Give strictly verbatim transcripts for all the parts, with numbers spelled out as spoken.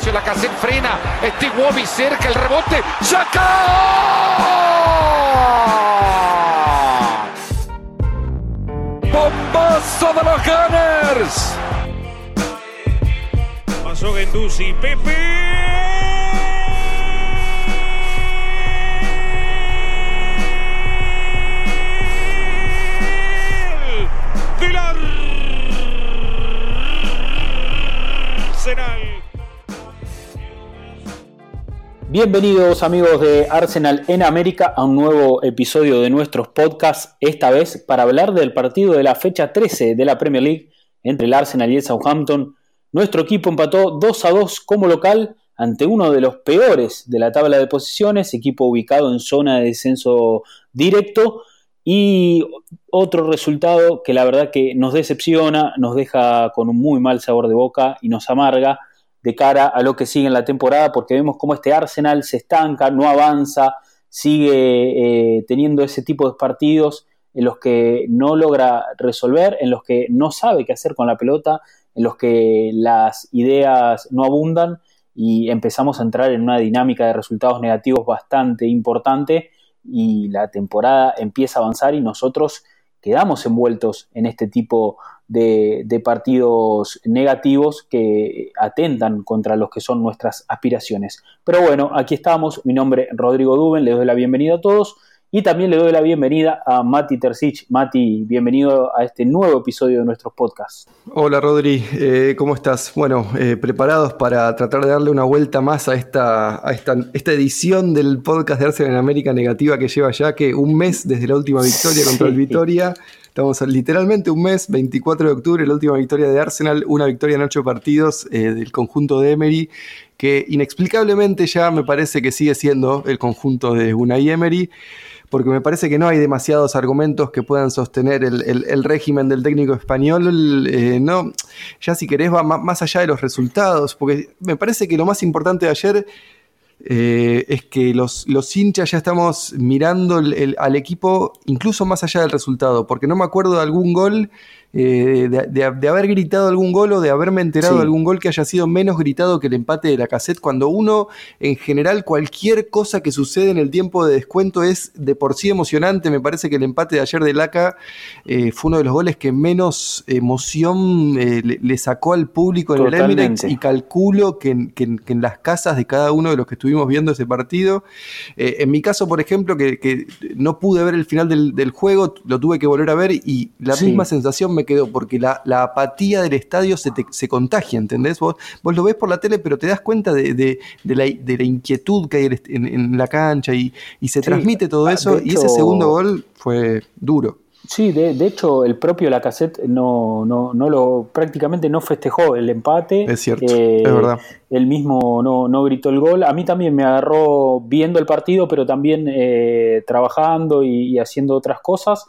espacio, la Lacazette frena, Steve Wobby cerca, el rebote, ¡saca! ¡Bombazo de los Gunners! Pasó Guendouzi, Pepe. Del Arsenal. Bienvenidos amigos de Arsenal en América a un nuevo episodio de nuestros podcasts, esta vez para hablar del partido de la fecha trece de la Premier League entre el Arsenal y el Southampton. Nuestro equipo empató dos a dos como local ante uno de los peores de la tabla de posiciones, equipo ubicado en zona de descenso directo, y otro resultado que la verdad que nos decepciona, nos deja con un muy mal sabor de boca y nos amarga de cara a lo que sigue en la temporada, porque vemos cómo este Arsenal se estanca, no avanza, sigue eh, teniendo ese tipo de partidos en los que no logra resolver, en los que no sabe qué hacer con la pelota, en los que las ideas no abundan y empezamos a entrar en una dinámica de resultados negativos bastante importante y la temporada empieza a avanzar y nosotros quedamos envueltos en este tipo de, de partidos negativos que atentan contra los que son nuestras aspiraciones. Pero bueno, aquí estamos, mi nombre es Rodrigo Duben, les doy la bienvenida a todos y también le doy la bienvenida a Mati Terzic. Mati, bienvenido a este nuevo episodio de nuestros podcasts. Hola Rodri, eh, ¿cómo estás? Bueno, eh, preparados para tratar de darle una vuelta más a esta, a esta, esta edición del podcast de Arsenal en América negativa que lleva ya que un mes desde la última victoria contra sí. el Vitória. Estamos literalmente un mes, veinticuatro de octubre, la última victoria de Arsenal, una victoria en ocho partidos eh, del conjunto de Emery, que inexplicablemente ya me parece que sigue siendo el conjunto de Unai Emery, porque me parece que no hay demasiados argumentos que puedan sostener el, el, el régimen del técnico español, eh, no, ya si querés va más allá de los resultados, porque me parece que lo más importante de ayer eh, es que los, los hinchas ya estamos mirando el, el, al equipo incluso más allá del resultado, porque no me acuerdo de algún gol, eh, de, de, de haber gritado algún gol o de haberme enterado sí. de algún gol que haya sido menos gritado que el empate de Lacazette, cuando uno, en general, cualquier cosa que sucede en el tiempo de descuento es de por sí emocionante. Me parece que el empate de ayer de Laca eh, fue uno de los goles que menos emoción eh, le, le sacó al público en Totalmente. el Emirates, y calculo que en, que, en, que en las casas de cada uno de los que estuvimos viendo ese partido, eh, en mi caso, por ejemplo, que, que no pude ver el final del, del juego, lo tuve que volver a ver y la sí. misma sensación me quedó, porque la, la apatía del estadio se, te, se contagia, ¿entendés? Vos, vos lo ves por la tele, pero te das cuenta de, de, de, la, de la inquietud que hay en, en la cancha y, y se sí. transmite todo eso, hecho, y ese segundo gol fue duro. Sí, de, de hecho el propio Lacazette no, no, no lo, prácticamente no festejó el empate. Es cierto, eh, es verdad. Él mismo no, no gritó el gol. A mí también me agarró viendo el partido, pero también eh, trabajando y, y haciendo otras cosas.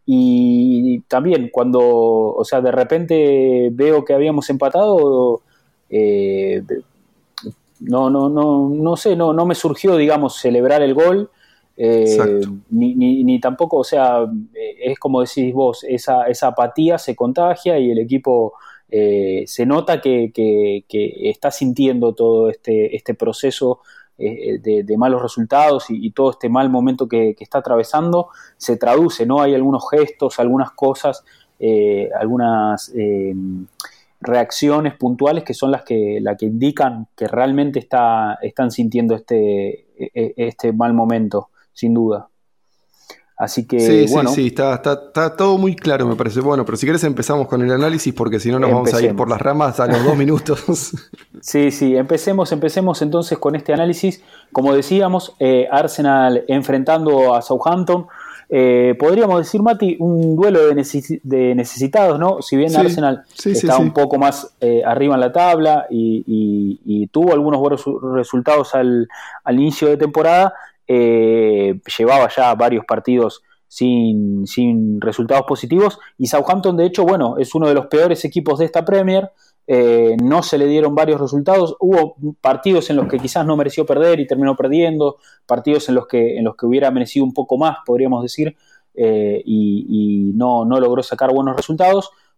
Y también cuando, o sea, de repente veo que habíamos empatado, eh, no, no, no, no sé, no, no me surgió, digamos, celebrar el gol. Eh, ni, ni, ni tampoco, o sea, es como decís vos, esa, esa apatía se contagia y el equipo eh, se nota que, que, que está sintiendo todo este, este proceso eh, de, de malos resultados y, y todo este mal momento que, que está atravesando se traduce, ¿no? Hay algunos gestos, algunas cosas, eh, algunas eh, reacciones puntuales que son las que, las que indican que realmente está, están sintiendo este, este mal momento. Sin duda. Así que, sí, bueno. Sí, sí, está, está, está todo muy claro, me parece. Bueno, pero si querés empezamos con el análisis, porque si no nos empecemos. Vamos a ir por las ramas a los dos minutos. Sí, sí, empecemos, empecemos entonces con este análisis. Como decíamos, eh, Arsenal enfrentando a Southampton. Eh, podríamos decir, Mati, un duelo de, neces- de necesitados, ¿no? Si bien sí, Arsenal sí, está sí, un sí. poco más eh, arriba en la tabla y, y, y tuvo algunos buenos resultados al, al inicio de temporada, Eh, llevaba ya varios partidos sin, sin resultados positivos y Southampton de hecho bueno es uno de los peores equipos de esta Premier, eh, no se le dieron varios resultados, hubo partidos en los que quizás no mereció perder y terminó perdiendo, partidos en los que, en los que hubiera merecido un poco más podríamos decir, eh, y, y no, no logró sacar buenos resultados,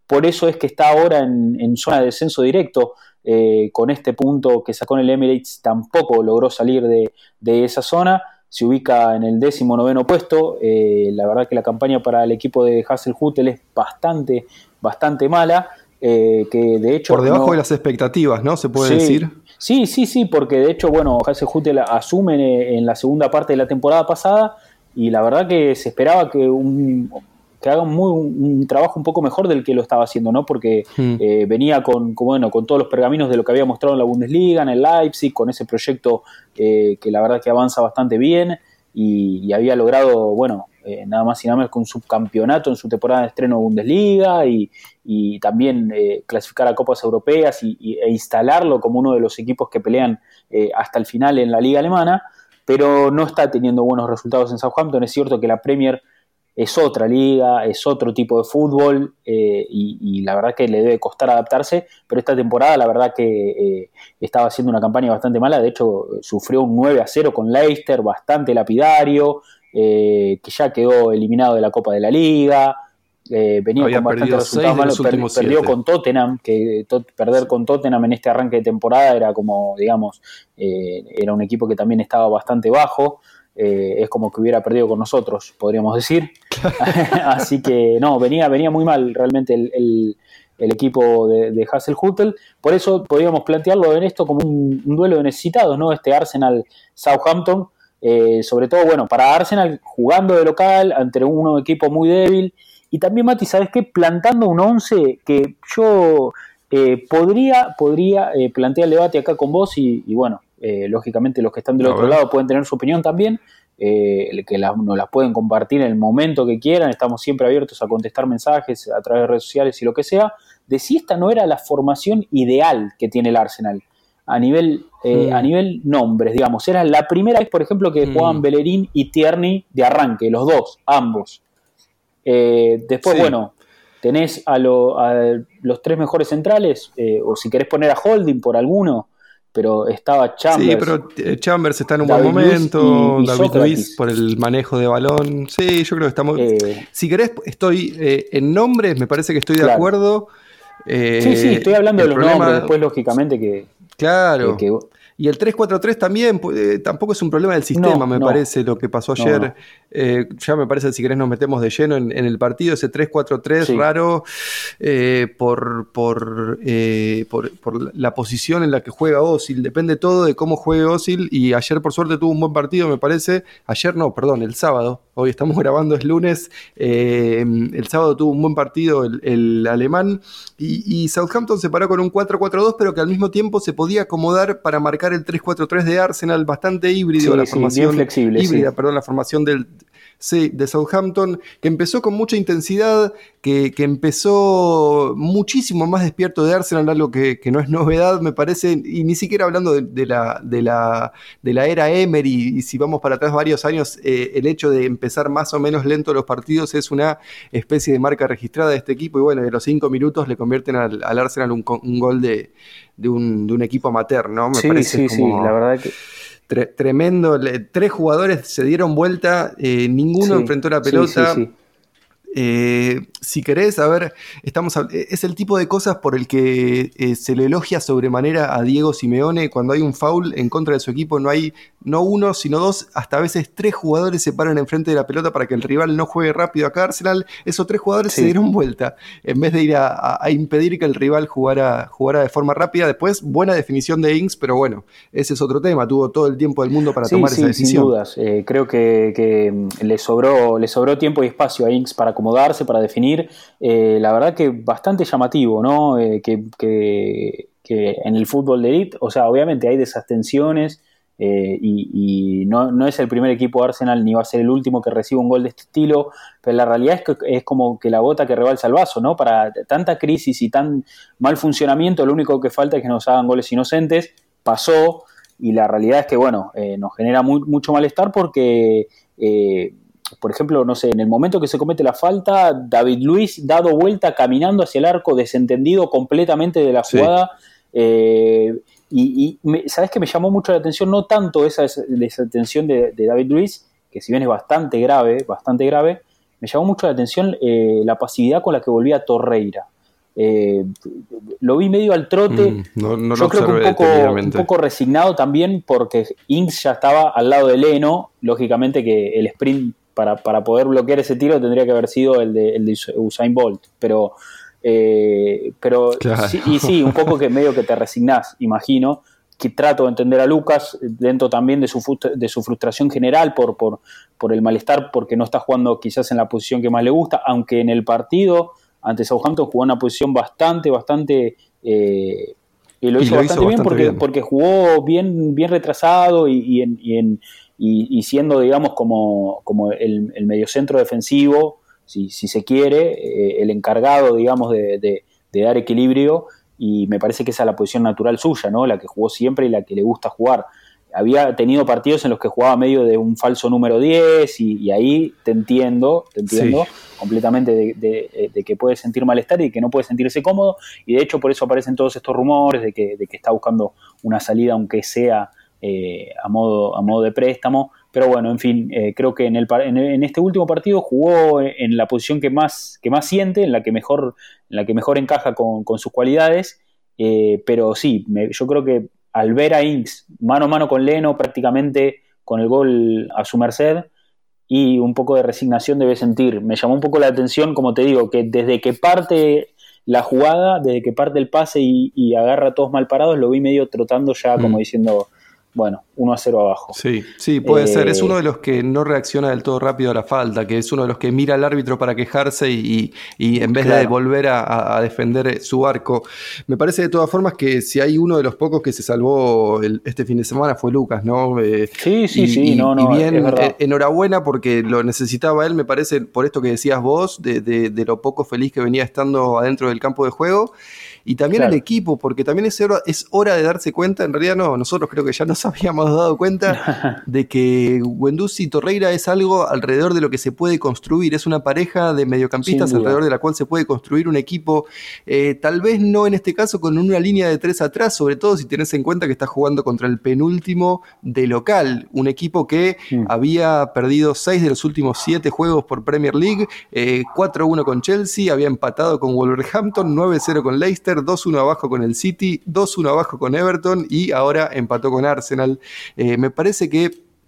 por eso es que está ahora en, en zona de descenso directo. Eh, con este punto que sacó en el Emirates tampoco logró salir de, de esa zona, se ubica en el décimo noveno puesto. Eh, la verdad que la campaña para el equipo de Hasenhüttl es bastante, bastante mala, eh, que de hecho... Por debajo no, de las expectativas, ¿no? Se puede sí, decir. Sí, sí, sí, porque de hecho, bueno, Hasenhüttl asume en la segunda parte de la temporada pasada y la verdad que se esperaba que un... que haga un, muy, un trabajo un poco mejor del que lo estaba haciendo, ¿no? Porque mm. eh, venía con, con, bueno, con todos los pergaminos de lo que había mostrado en la Bundesliga, en el Leipzig, con ese proyecto eh, que la verdad que avanza bastante bien y, y había logrado, bueno, eh, nada más y nada menos que un subcampeonato en su temporada de estreno de Bundesliga y, y también eh, clasificar a Copas Europeas y, y, e instalarlo como uno de los equipos que pelean eh, hasta el final en la Liga Alemana, pero no está teniendo buenos resultados en Southampton. Es cierto que la Premier es otra liga, es otro tipo de fútbol eh, y, y la verdad que le debe costar adaptarse, pero esta temporada la verdad que eh, estaba haciendo una campaña bastante mala. De hecho sufrió un nueve a cero con Leicester, bastante lapidario, eh, que ya quedó eliminado de la Copa de la Liga, eh, venía Había con bastantes resultados malos, per, perdió siete. con Tottenham, que to, perder con Tottenham en este arranque de temporada era como, digamos, eh, era un equipo que también estaba bastante bajo. Eh, es como que hubiera perdido con nosotros, podríamos decir. Así que no, venía, venía muy mal realmente el, el, el equipo de, de Hasenhüttl. Por eso podríamos plantearlo en esto como un, un duelo de necesitados, ¿no? Este Arsenal-Southampton, eh, sobre todo, bueno, para Arsenal jugando de local ante un equipo muy débil. Y también, Mati, ¿sabes qué? Plantando un once que yo eh, podría, podría eh, plantear el debate acá con vos y, y bueno, Eh, lógicamente los que están del otro lado pueden tener su opinión también, eh, que la, nos las pueden compartir en el momento que quieran. Estamos siempre abiertos a contestar mensajes a través de redes sociales y lo que sea, de si esta no era la formación ideal que tiene el Arsenal a nivel, eh, mm. a nivel nombres, digamos. Era la primera vez, por ejemplo, que mm. jugaban Bellerín y Tierney de arranque, los dos, ambos. Eh, después, sí. bueno, tenés a, lo, a los tres mejores centrales, eh, o si querés poner a Holding por alguno, pero estaba Chambers. Sí, pero Chambers está en un David buen momento, y, y David Sócrates. Luiz por el manejo de balón. Sí, yo creo que estamos... Eh, si querés, estoy eh, en nombres, me parece que estoy de claro. acuerdo. Eh, sí, sí, estoy hablando de los problema, nombres, después lógicamente que... Claro. Que, que, y el tres cuatro tres también, eh, tampoco es un problema del sistema, no, me no. parece, lo que pasó ayer. No, no. Eh, ya me parece, si querés nos metemos de lleno en, en el partido, ese tres cuatro tres sí. raro, eh, por, por, eh, por, por la posición en la que juega Özil. Depende todo de cómo juegue Özil, y ayer por suerte tuvo un buen partido, me parece. Ayer no, perdón, el sábado. Hoy estamos grabando, es lunes. Eh, el sábado tuvo un buen partido el, el alemán, y, y Southampton se paró con un cuatro cuatro dos, pero que al mismo tiempo se podía acomodar para marcar el tres cuatro tres de Arsenal, bastante híbrido, sí, la sí, formación bien flexible, híbrida, sí. perdón, la formación del sí, de Southampton, que empezó con mucha intensidad, que, que empezó muchísimo más despierto de Arsenal, algo que, que no es novedad, me parece, y ni siquiera hablando de, de, la, de, la, de la era Emery, y si vamos para atrás varios años, eh, el hecho de empezar más o menos lento los partidos es una especie de marca registrada de este equipo, y bueno, de los cinco minutos le convierten al, al Arsenal un, un gol de, de, un, de un equipo amateur, ¿no? Me sí, parece sí, como... sí, la verdad que... Tre- tremendo, le, tres jugadores se dieron vuelta, eh, ninguno sí, enfrentó la pelota. Sí, sí, sí. Eh, si querés, a ver, estamos a, es el tipo de cosas por el que eh, se le elogia sobremanera a Diego Simeone. Cuando hay un foul en contra de su equipo, no hay no uno, sino dos, hasta a veces tres jugadores se paran enfrente de la pelota para que el rival no juegue rápido acá. Arsenal, esos tres jugadores sí. se dieron vuelta en vez de ir a, a, a impedir que el rival jugara, jugara de forma rápida. Después, buena definición de Ings, pero bueno, ese es otro tema. Tuvo todo el tiempo del mundo para sí, tomar sí, esa decisión. Sin dudas, eh, creo que, que le sobró, le sobró tiempo y espacio a Ings para acomodarse, para definir. Eh, la verdad que bastante llamativo, ¿no? Eh, que, que, que en el fútbol de élite, o sea, obviamente hay desatenciones. Eh, y, y no, no es el primer equipo de Arsenal ni va a ser el último que reciba un gol de este estilo, pero la realidad es que es como que la gota que rebalsa el vaso, ¿no? Para tanta crisis y tan mal funcionamiento, lo único que falta es que nos hagan goles inocentes. Pasó, y la realidad es que, bueno, eh, nos genera muy, mucho malestar porque, eh, por ejemplo, no sé, en el momento que se comete la falta, David Luiz dado vuelta caminando hacia el arco, desentendido completamente de la jugada. Sí. Eh, Y, y me, ¿sabes qué? Me llamó mucho la atención, no tanto esa desatención de, de David Luiz, que si bien es bastante grave, bastante grave, me llamó mucho la atención eh, la pasividad con la que volvía Torreira. Eh, lo vi medio al trote. Mm, no, no yo lo creo que un poco, un poco poco resignado también porque Ings ya estaba al lado de Leno. Lógicamente que el sprint para, para poder bloquear ese tiro tendría que haber sido el de, el de Usain Bolt, pero eh, pero claro. sí, y sí, un poco que medio que te resignás, imagino, que trato de entender a Lucas dentro también de su, de su frustración general por, por, por el malestar, porque no está jugando quizás en la posición que más le gusta, aunque en el partido ante Southampton jugó en una posición bastante, bastante eh, y lo hizo, y lo bastante, hizo bien, bastante porque, bien porque jugó bien, bien retrasado y, y, en, y, en, y, y siendo, digamos, como, como el, el mediocentro defensivo, si, si se quiere, eh, el encargado, digamos, de, de, de dar equilibrio, y me parece que esa es la posición natural suya, ¿no? La que jugó siempre y la que le gusta jugar. Había tenido partidos en los que jugaba medio de un falso número diez y, y ahí te entiendo, te entiendo sí. completamente de, de, de que puede sentir malestar y que no puede sentirse cómodo, y de hecho por eso aparecen todos estos rumores de que, de que está buscando una salida, aunque sea eh, a, modo, a modo de préstamo. Pero bueno, en fin, eh, creo que en, el, en, en este último partido jugó en la posición que más, que más siente, en la que mejor, en la que mejor encaja con, con sus cualidades, eh, pero sí, me, yo creo que al ver a Ings mano a mano con Leno, prácticamente con el gol a su merced, y un poco de resignación debe sentir. Me llamó un poco la atención, como te digo, que desde que parte la jugada, desde que parte el pase y, y agarra a todos mal parados, lo vi medio trotando ya, como mm. diciendo... Bueno, uno a cero abajo. Sí, sí, puede eh, ser. Es uno de los que no reacciona del todo rápido a la falta, que es uno de los que mira al árbitro para quejarse y, y, y en vez claro. de volver a, a defender su arco. Me parece de todas formas que si hay uno de los pocos que se salvó el, este fin de semana fue Lucas, ¿no? Eh, sí, sí, y, sí. Y, no, no, y bien, es verdad. Eh, enhorabuena porque lo necesitaba él, me parece, por esto que decías vos, de, de, de lo poco feliz que venía estando adentro del campo de juego. Y también claro. el equipo, porque también es hora, es hora de darse cuenta, en realidad no, nosotros creo que ya nos habíamos dado cuenta de que Guendouzi y Torreira es algo alrededor de lo que se puede construir, es una pareja de mediocampistas alrededor de la cual se puede construir un equipo, eh, tal vez no en este caso con una línea de tres atrás, sobre todo si tenés en cuenta que estás jugando contra el penúltimo de local, un equipo que mm. había perdido seis de los últimos siete juegos por Premier League, eh, cuatro a uno con Chelsea, había empatado con Wolverhampton, nueve a cero con Leicester, dos a uno abajo con el City, dos a uno abajo con Everton y ahora empató con Arsenal. Eh, me parece que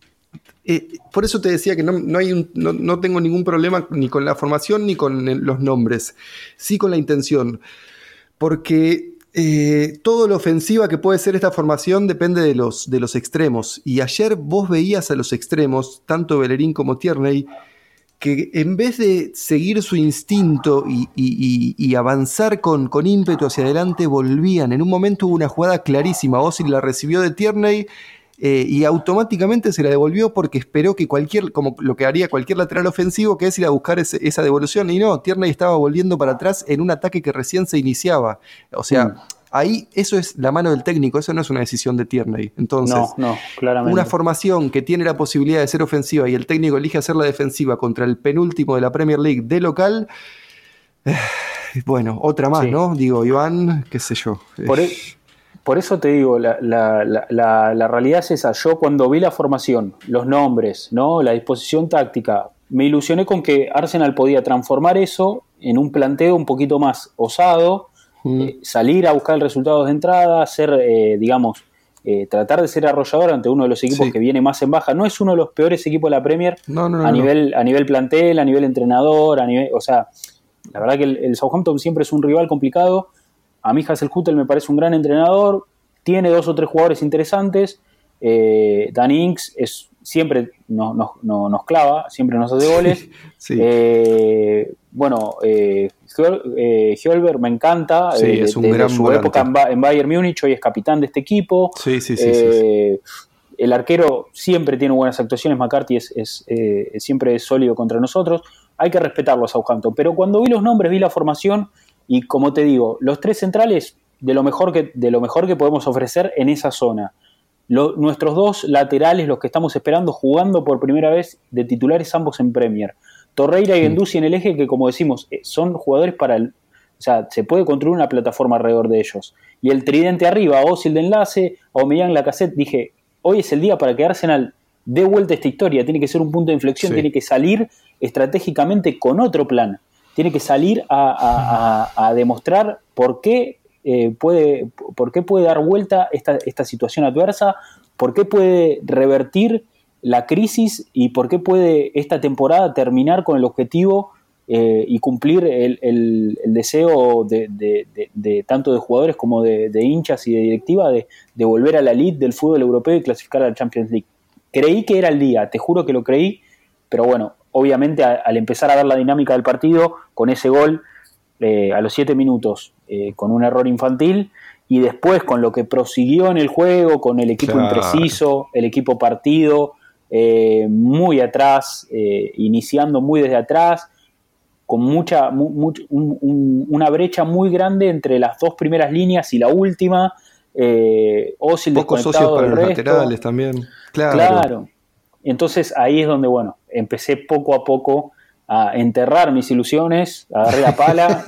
eh, por eso te decía que no, no, hay un, no, no tengo ningún problema ni con la formación ni con el, los nombres, sí con la intención, porque eh, todo lo ofensiva que puede ser esta formación depende de los, de los extremos, y ayer vos veías a los extremos, tanto Bellerín como Tierney, que en vez de seguir su instinto y, y, y avanzar con, con ímpetu hacia adelante, volvían. En un momento hubo una jugada clarísima, Ozil la recibió de Tierney eh, y automáticamente se la devolvió porque esperó que cualquier, como lo que haría cualquier lateral ofensivo, que es ir a buscar ese, esa devolución, y no, Tierney estaba volviendo para atrás en un ataque que recién se iniciaba. O sea... Mm. Ahí eso es la mano del técnico, eso no es una decisión de Tierney. Entonces, no, no, claramente. Una formación que tiene la posibilidad de ser ofensiva y el técnico elige hacerla defensiva contra el penúltimo de la Premier League de local, eh, bueno, otra más, sí. ¿no? Digo, Iván, qué sé yo. Por, e- por eso te digo, la, la, la, la, la realidad es esa. Yo cuando vi la formación, los nombres, ¿no? La disposición táctica, me ilusioné con que Arsenal podía transformar eso en un planteo un poquito más osado, Eh, salir a buscar el resultado de entrada, ser, eh, digamos, eh, tratar de ser arrollador ante uno de los equipos sí. que viene más en baja. No es uno de los peores equipos de la Premier no, no, no, a, no. Nivel, a nivel plantel, a nivel entrenador, a nivel, o sea, la verdad que el, el Southampton siempre es un rival complicado. A mí Hasenhüttl me parece un gran entrenador, tiene dos o tres jugadores interesantes. eh, Danny Ings es, siempre nos, nos, nos clava, siempre nos hace goles. sí. eh, bueno, eh, Hjolberg me encanta, sí, eh, es un desde gran su volante. época en, ba- en Bayern Múnich, hoy es capitán de este equipo. Sí, sí, sí, eh, sí, sí. El arquero siempre tiene buenas actuaciones, McCarthy es, es, eh, siempre es sólido contra nosotros, hay que respetarlo a Southampton, pero cuando vi los nombres, vi la formación y como te digo, los tres centrales de lo mejor que, de lo mejor que podemos ofrecer en esa zona. Lo, nuestros dos laterales, los que estamos esperando, jugando por primera vez de titulares ambos en Premier. Torreira y Guendouzi en el eje, que como decimos, son jugadores para el... O sea, se puede construir una plataforma alrededor de ellos. Y el tridente arriba, Ozil de enlace, Aubameyang, Lacazette, dije, hoy es el día para que Arsenal dé vuelta a esta historia, tiene que ser un punto de inflexión, sí. tiene que salir estratégicamente con otro plan. tiene que salir a, a, a, a demostrar por qué, eh, puede, por qué puede dar vuelta esta, esta situación adversa, por qué puede revertir la crisis y por qué puede esta temporada terminar con el objetivo eh, y cumplir el, el, el deseo de, de, de, de tanto de jugadores como de, de hinchas y de directiva de, de volver a la elite del fútbol europeo y clasificar a la Champions League. Creí que era el día, te juro que lo creí, pero bueno, obviamente a, al empezar a ver la dinámica del partido, con ese gol eh, a los siete minutos, eh, con un error infantil, y después con lo que prosiguió en el juego, con el equipo claro. impreciso, el equipo partido, eh, muy atrás, eh, iniciando muy desde atrás, con mucha mu, mu, un, un, una brecha muy grande entre las dos primeras líneas y la última, eh, Özil pocos socios para los resto. laterales también. Claro. claro. Entonces ahí es donde, bueno, empecé poco a poco a enterrar mis ilusiones, agarré la pala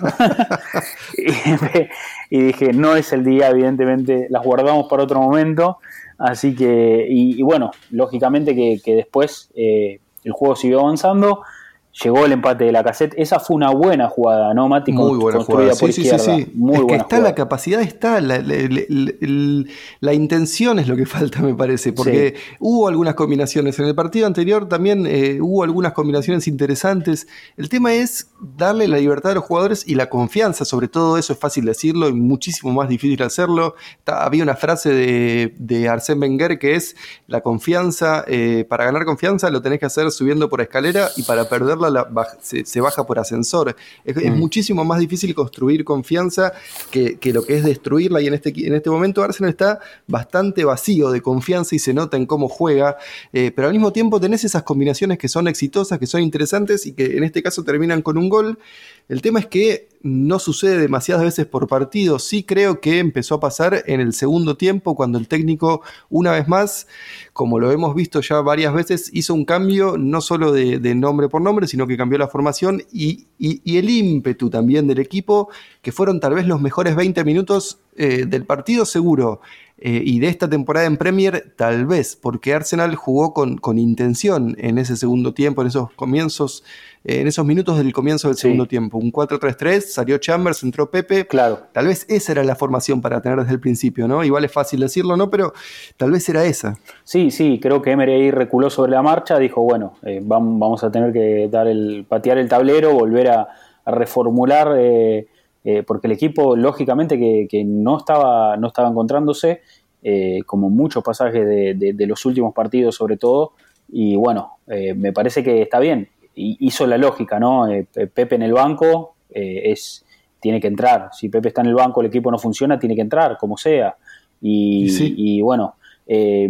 y, y dije, no es el día, evidentemente, las guardamos para otro momento. Así que, y, y bueno, lógicamente que, que después eh, el juego siguió avanzando. Llegó el empate de Lacazette. Esa fue una buena jugada, ¿no, Mati? Muy buena jugada. Por sí, izquierda. sí, sí, sí. Muy es buena que está, jugada. La capacidad está, la, la, la, la, la intención es lo que falta, me parece, porque sí. hubo algunas combinaciones. En el partido anterior también eh, hubo algunas combinaciones interesantes. El tema es darle la libertad a los jugadores y la confianza, sobre todo eso es fácil decirlo y muchísimo más difícil hacerlo. Está, había una frase de, de Arsène Wenger que es, la confianza, eh, para ganar confianza lo tenés que hacer subiendo por escalera y para perderla la, se, se baja por ascensor. Es, mm. es muchísimo más difícil construir confianza que, que lo que es destruirla, y en este, en este momento Arsenal está bastante vacío de confianza y se nota en cómo juega, eh, pero al mismo tiempo tenés esas combinaciones que son exitosas, que son interesantes y que en este caso terminan con un gol. El tema es que no sucede demasiadas veces por partido. Sí creo que empezó a pasar en el segundo tiempo, cuando el técnico, una vez más, como lo hemos visto ya varias veces, hizo un cambio no solo de, de nombre por nombre, sino que cambió la formación y, y, y el ímpetu también del equipo, que fueron tal vez los mejores veinte minutos eh, del partido seguro. Eh, y de esta temporada en Premier tal vez, porque Arsenal jugó con, con intención en ese segundo tiempo, en esos comienzos, eh, en esos minutos del comienzo del sí. segundo tiempo. Un cuatro tres tres, salió Chambers, entró Pepe. Claro. Tal vez esa era la formación para tener desde el principio, ¿no? Igual es fácil decirlo, ¿no? Pero tal vez era esa. Sí, sí, creo que Emery ahí reculó sobre la marcha, dijo, bueno, eh, vamos, vamos a tener que dar el, patear el tablero, volver a, a reformular... Eh, Eh, porque el equipo, lógicamente, que, que no estaba no estaba encontrándose, eh, como muchos pasajes de, de, de los últimos partidos, sobre todo, y bueno, eh, me parece que está bien, y hizo la lógica, ¿no? Eh, Pepe en el banco eh, es tiene que entrar, si Pepe está en el banco, el equipo no funciona, tiene que entrar, como sea, y, sí. y, y bueno, eh,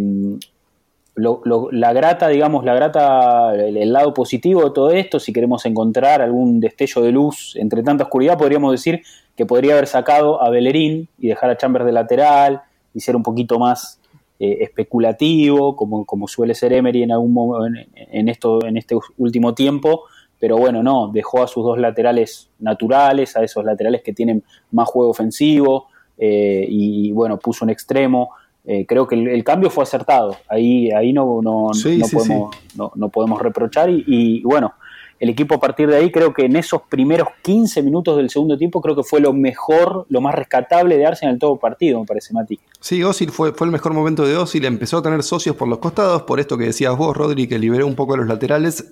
Lo, lo, la grata, digamos, la grata, el, el lado positivo de todo esto, si queremos encontrar algún destello de luz entre tanta oscuridad, podríamos decir que podría haber sacado a Bellerín y dejar a Chambers de lateral y ser un poquito más eh, especulativo, como, como suele ser Emery en algún momento, en, en, esto, en este último tiempo, pero bueno, no, dejó a sus dos laterales naturales, a esos laterales que tienen más juego ofensivo, eh, y bueno, puso un extremo. Eh, creo que el, el cambio fue acertado, ahí, ahí no, no, sí, no, sí, podemos, sí. No, no podemos reprochar y, y bueno, el equipo a partir de ahí creo que en esos primeros quince minutos del segundo tiempo creo que fue lo mejor, lo más rescatable de Arsenal en todo el partido, me parece, Mati. Sí, Özil fue, fue el mejor momento de Özil, empezó a tener socios por los costados, por esto que decías vos, Rodri, que liberó un poco a los laterales,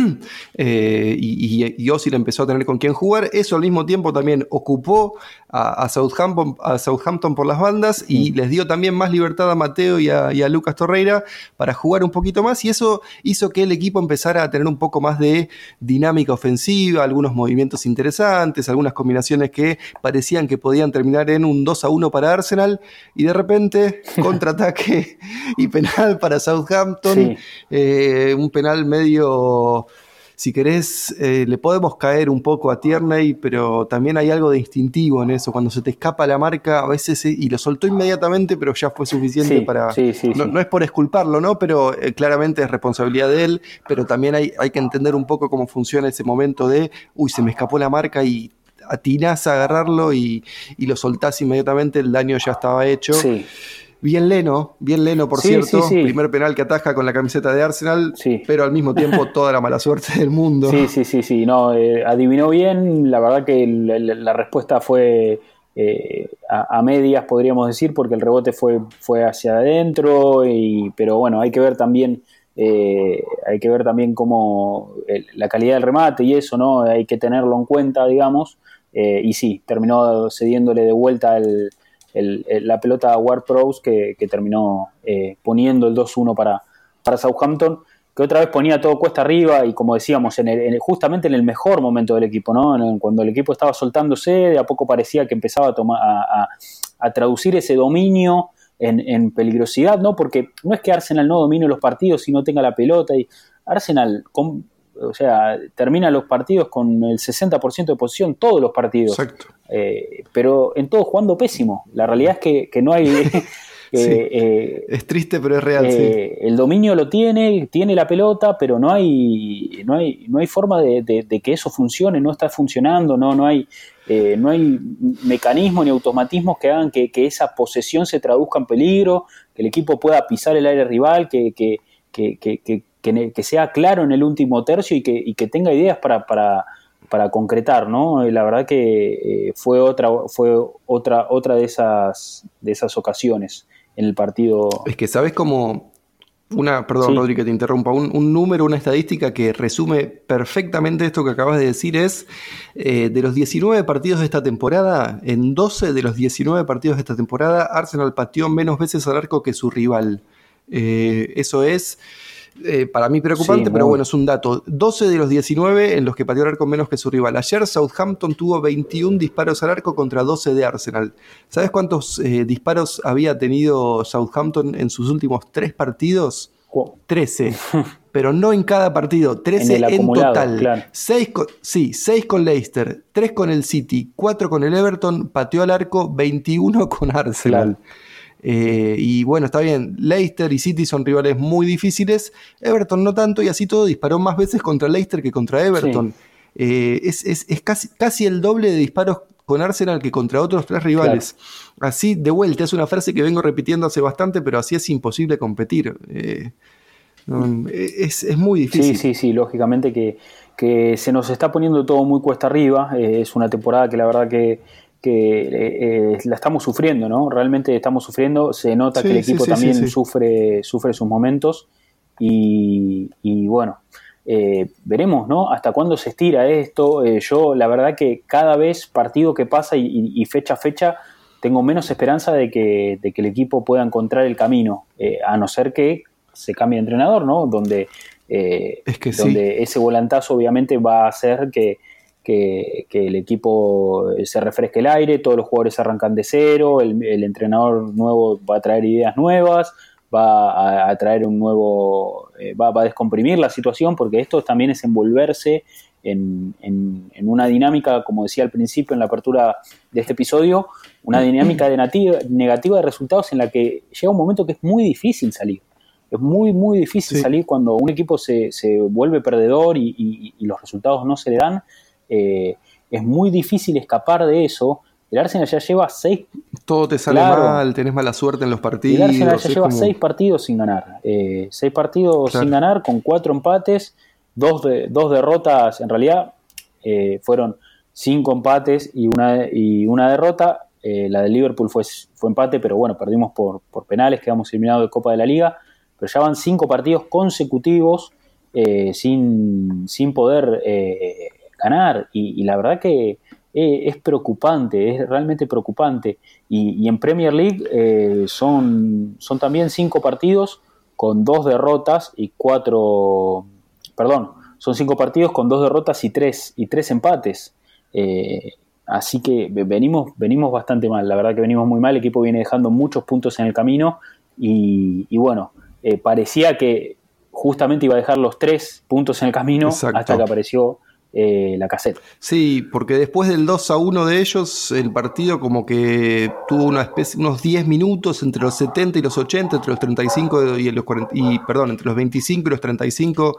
eh, y, y, y Özil empezó a tener con quién jugar. Eso al mismo tiempo también ocupó a, a, Southampton, a Southampton por las bandas y mm. les dio también más libertad a Mateo y a, y a Lucas Torreira para jugar un poquito más, y eso hizo que el equipo empezara a tener un poco más de dinámica ofensiva, algunos movimientos interesantes, algunas combinaciones que parecían que podían terminar en un dos a uno para Arsenal, y de repente contraataque y penal para Southampton, sí. eh, un penal medio, si querés, eh, le podemos caer un poco a Tierney, pero también hay algo de instintivo en eso, cuando se te escapa la marca a veces, y lo soltó inmediatamente, pero ya fue suficiente sí, para... Sí, sí, no, sí. no es por esculparlo, ¿no? Pero eh, claramente es responsabilidad de él, pero también hay, hay que entender un poco cómo funciona ese momento de, uy, se me escapó la marca y atinás a agarrarlo y, y lo soltás inmediatamente, el daño ya estaba hecho. Sí. Bien Leno, bien Leno por sí, cierto, sí, sí. Primer penal que ataja con la camiseta de Arsenal, sí. pero al mismo tiempo toda la mala suerte del mundo. Sí, sí, sí, sí, no, eh, adivinó bien, la verdad que la, la, la respuesta fue eh, a, a medias, podríamos decir, porque el rebote fue, fue hacia adentro, y, pero bueno, hay que ver también, eh, hay que ver también cómo el, la calidad del remate y eso, ¿no? Hay que tenerlo en cuenta, digamos, eh, y sí, terminó cediéndole de vuelta el El, el, la pelota a Ward-Prowse que, que terminó eh, poniendo el dos uno para, para Southampton, que otra vez ponía todo cuesta arriba y como decíamos, en el, en el, justamente en el mejor momento del equipo, ¿no? En el, cuando el equipo estaba soltándose, de a poco parecía que empezaba a, tomar, a, a, a traducir ese dominio en, en peligrosidad, ¿no? Porque no es que Arsenal no domine los partidos y no tenga la pelota, y Arsenal... Con, o sea, termina los partidos con el sesenta por ciento de posesión, todos los partidos. Exacto. Eh, pero en todo jugando pésimo. La realidad es que, que no hay... eh, sí. eh, es triste, pero es real. Eh, sí. El dominio lo tiene, tiene la pelota, pero no hay, no hay, no hay forma de, de, de que eso funcione, no está funcionando, no, no hay... Eh, no hay mecanismos ni automatismos que hagan que, que esa posesión se traduzca en peligro, que el equipo pueda pisar el área rival, que... que, que, que, que Que, que sea claro en el último tercio y que, y que tenga ideas para, para, para concretar, ¿no? La verdad que eh, fue otra fue otra otra de esas de esas ocasiones en el partido. Es que sabes cómo una, perdón, sí. Rodri, que te interrumpa, un, un número, una estadística que resume perfectamente esto que acabas de decir es eh, de los diecinueve partidos de esta temporada, en doce de los diecinueve partidos de esta temporada, Arsenal pateó menos veces al arco que su rival. Eh, eso es Eh, para mí preocupante, sí, pero bueno, es un dato. doce de los diecinueve en los que pateó el arco menos que su rival. Ayer Southampton tuvo veintiún disparos al arco contra doce de Arsenal. ¿Sabes cuántos eh, disparos había tenido Southampton en sus últimos tres partidos? trece. Pero no en cada partido, trece en, en total. Claro. seis con, sí, seis con Leicester, tres con el City, cuatro con el Everton, pateó al arco, veintiuno con Arsenal. Claro. Eh, y bueno, está bien, Leicester y City son rivales muy difíciles, Everton no tanto, y así todo disparó más veces contra Leicester que contra Everton. Sí. Eh, es es, es casi, casi el doble de disparos con Arsenal que contra otros tres rivales. Claro. Así, de vuelta, es una frase que vengo repitiendo hace bastante, pero así es imposible competir. Eh, no, es, es muy difícil. Sí, sí, sí, lógicamente que, que se nos está poniendo todo muy cuesta arriba. Eh, es una temporada que la verdad que que eh, la estamos sufriendo, ¿no? Realmente estamos sufriendo, se nota sí, que el equipo sí, sí, también sí, sí. Sufre, sufre sus momentos y, y bueno, eh, veremos, ¿no? Hasta cuándo se estira esto. Eh, yo la verdad que cada vez partido que pasa y, y, y fecha a fecha tengo menos esperanza de que, de que el equipo pueda encontrar el camino, eh, a no ser que se cambie de entrenador, ¿no? Donde, eh, es que donde sí. ese volantazo obviamente va a hacer que Que, que el equipo se refresque el aire, todos los jugadores arrancan de cero, el, el entrenador nuevo va a traer ideas nuevas, va a, a traer un nuevo, eh, va, va a descomprimir la situación, porque esto también es envolverse en, en, en una dinámica, como decía al principio en la apertura de este episodio, una dinámica de nativa, negativa de resultados en la que llega un momento que es muy difícil salir. Es muy, muy difícil sí. salir cuando un equipo se, se vuelve perdedor y, y, y los resultados no se le dan. Eh, es muy difícil escapar de eso. El Arsenal ya lleva seis... Todo te sale claro, mal, tenés mala suerte en los partidos. El Arsenal ya lleva como... seis partidos sin ganar. Eh, seis partidos claro. sin ganar, con cuatro empates, dos, de, dos derrotas. En realidad eh, fueron cinco empates y una, y una derrota. Eh, la de Liverpool fue, fue empate, pero bueno, perdimos por, por penales, quedamos eliminados de Copa de la Liga. Pero ya van cinco partidos consecutivos eh, sin, sin poder... Eh, ganar y, y la verdad que eh, es preocupante, es realmente preocupante y, y en Premier League eh, son, son también cinco partidos con dos derrotas y cuatro, perdón, son cinco partidos con dos derrotas y tres, y tres empates, eh, así que venimos, venimos bastante mal, la verdad que venimos muy mal, el equipo viene dejando muchos puntos en el camino y, y bueno, eh, parecía que justamente iba a dejar los tres puntos en el camino. Exacto. Hasta que apareció eh, Lacazette. Sí, porque después del dos a uno de ellos, el partido como que tuvo una especie, unos diez minutos entre los setenta y los ochenta, entre los treinta y cinco y los cuarenta, y perdón, entre los veinticinco y los treinta y cinco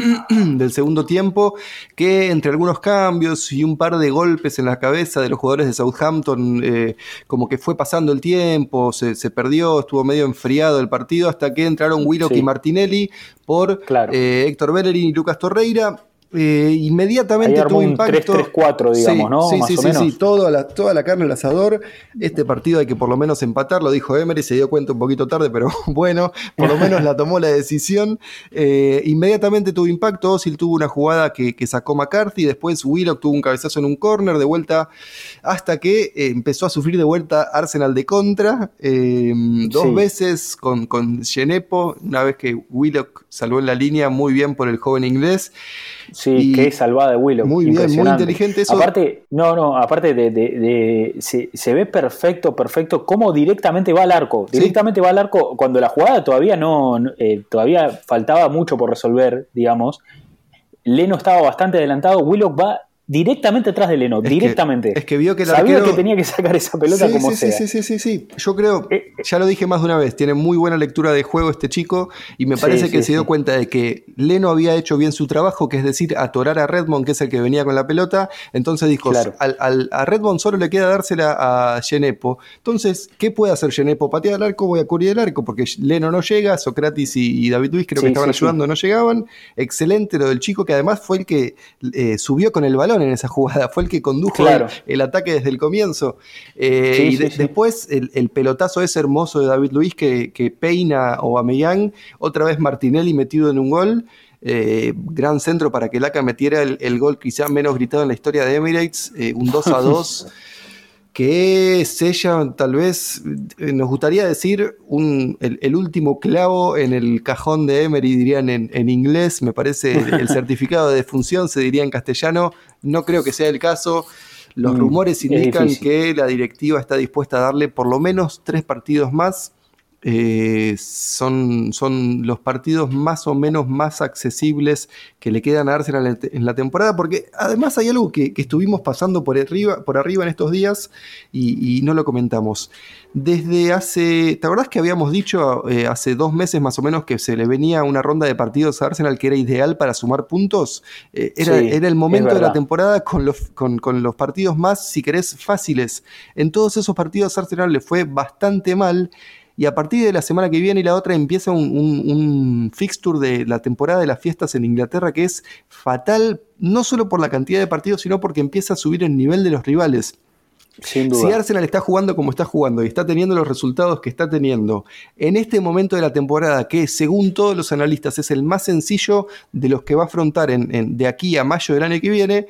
del segundo tiempo, que entre algunos cambios y un par de golpes en la cabeza de los jugadores de Southampton, eh, como que fue pasando el tiempo, se, se perdió, estuvo medio enfriado el partido, hasta que entraron Willock sí. y Martinelli por claro. eh, Héctor Bellerín y Lucas Torreira. Eh, inmediatamente tuvo impacto. tres tres cuatro, digamos, sí, ¿no? Sí, Más sí, o sí, menos. sí, toda la, toda la carne al asador. Este partido hay que por lo menos empatar, lo dijo Emery, se dio cuenta un poquito tarde, pero bueno, por lo menos la tomó la decisión. Eh, inmediatamente tuvo impacto. Ozil tuvo una jugada que, que sacó McCarthy, después Willock tuvo un cabezazo en un córner de vuelta, hasta que eh, empezó a sufrir de vuelta Arsenal de contra, eh, dos sí. veces con, con Djenepo, una vez que Willock salvó en la línea, muy bien por el joven inglés. Sí, y qué salvada de Willock. Muy bien, muy inteligente eso. Aparte, no, no, aparte de, de, de se, se ve perfecto, perfecto cómo directamente va al arco. Directamente ¿sí? va al arco cuando la jugada todavía no, eh, todavía faltaba mucho por resolver, digamos. Leno estaba bastante adelantado, Willock va directamente atrás de Leno, es directamente. Que, es que vio que el Sabía arquero... que tenía que sacar esa pelota sí, como sí, sea. Sí, sí, sí, sí. Yo creo, eh, ya lo dije más de una vez, tiene muy buena lectura de juego este chico y me parece sí, que sí, se dio sí. cuenta de que Leno había hecho bien su trabajo, que es decir, atorar a Redmond, que es el que venía con la pelota. Entonces dijo, claro. al, al, a Redmond solo le queda dársela a Djenepo. Entonces, ¿qué puede hacer Djenepo? Patear el arco, voy a cubrir el arco, porque Leno no llega, Sócrates y, y David Luiz creo sí, que estaban sí, ayudando, sí. no llegaban. Excelente lo del chico, que además fue el que eh, subió con el balón en esa jugada. Fue el que condujo claro. el, el ataque desde el comienzo. Eh, sí, y de, sí, sí. después el, el pelotazo ese hermoso de David Luiz que, que peina a Aubameyang, otra vez Martinelli metido en un gol. Eh, gran centro para que Laca metiera el, el gol quizá menos gritado en la historia de Emirates, eh, un dos a dos. Que sella, tal vez, eh, nos gustaría decir, un, el, el último clavo en el cajón de Emery, dirían en, en inglés, me parece, el, el certificado de defunción se diría en castellano, no creo que sea el caso. Los mm, rumores indican que la directiva está dispuesta a darle por lo menos tres partidos más. Eh, son, son los partidos más o menos más accesibles que le quedan a Arsenal en la temporada, porque además hay algo que, que estuvimos pasando por arriba, por arriba en estos días y, y no lo comentamos. Desde hace, ¿te acordás que habíamos dicho eh, hace dos meses más o menos que se le venía una ronda de partidos a Arsenal que era ideal para sumar puntos? Eh, era, sí, era el momento de la temporada con los, con, con los partidos más, si querés, fáciles. En todos esos partidos a Arsenal le fue bastante mal. Y a partir de la semana que viene y la otra empieza un, un, un fixture de la temporada de las fiestas en Inglaterra que es fatal, no solo por la cantidad de partidos, sino porque empieza a subir el nivel de los rivales. Sin duda. Si Arsenal está jugando como está jugando y está teniendo los resultados que está teniendo en este momento de la temporada, que según todos los analistas es el más sencillo de los que va a afrontar en, en, de aquí a mayo del año que viene,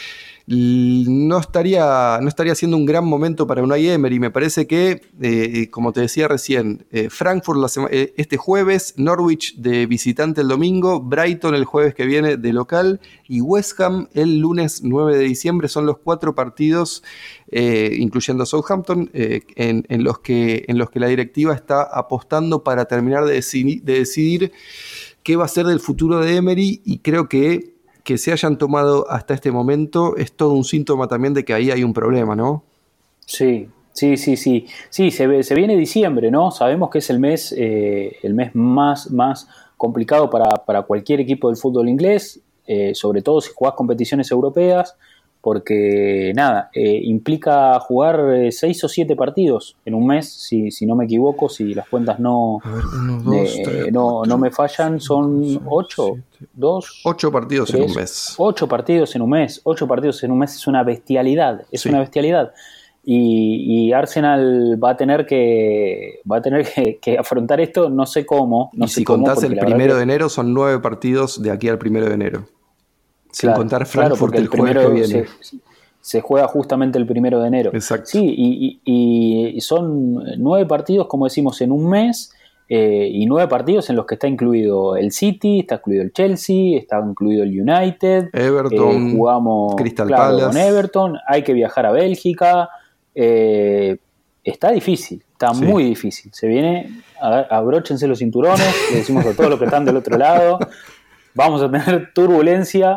no estaría, no estaría siendo un gran momento para Unai Emery. Me parece que, eh, como te decía recién, eh, Frankfurt la sema, eh, este jueves, Norwich de visitante el domingo, Brighton el jueves que viene de local y West Ham el lunes nueve de diciembre. Son los cuatro partidos, eh, incluyendo Southampton, eh, en, en, los que, en los que la directiva está apostando para terminar de decidir, de decidir qué va a ser del futuro de Emery, y creo que que se hayan tomado hasta este momento es todo un síntoma también de que ahí hay un problema, ¿no? Sí, sí, sí, sí. Sí, se, ve, se viene diciembre, ¿no? Sabemos que es el mes, eh, el mes más, más complicado para, para cualquier equipo del fútbol inglés, eh, sobre todo si jugás competiciones europeas, porque nada, eh, implica jugar eh, seis o siete partidos en un mes, si, si no me equivoco, si las cuentas no, a ver, uno, dos, eh, tres, no, cuatro, no me fallan, son seis, ocho, siete, dos, ocho partidos tres, en un mes. Ocho partidos en un mes, ocho partidos en un mes es una bestialidad, es sí. una bestialidad. Y, y Arsenal va a tener que va a tener que, que afrontar esto, no sé cómo. No y sé si cómo, contás el primero que... de enero, son nueve partidos de aquí al primero de enero. Sin claro, contar Frankfurt claro, el, el jueves que viene. Se, se juega justamente el primero de enero. Exacto. Sí, y, y, y son nueve partidos, como decimos, en un mes, eh, y nueve partidos en los que está incluido el City, está incluido el Chelsea, está incluido el United, Everton, eh, jugamos Crystal claro, Palace. con Everton, hay que viajar a Bélgica, eh, está difícil, está sí. muy difícil. Se viene, abróchense los cinturones, le decimos a todos los que están del otro lado, vamos a tener turbulencia.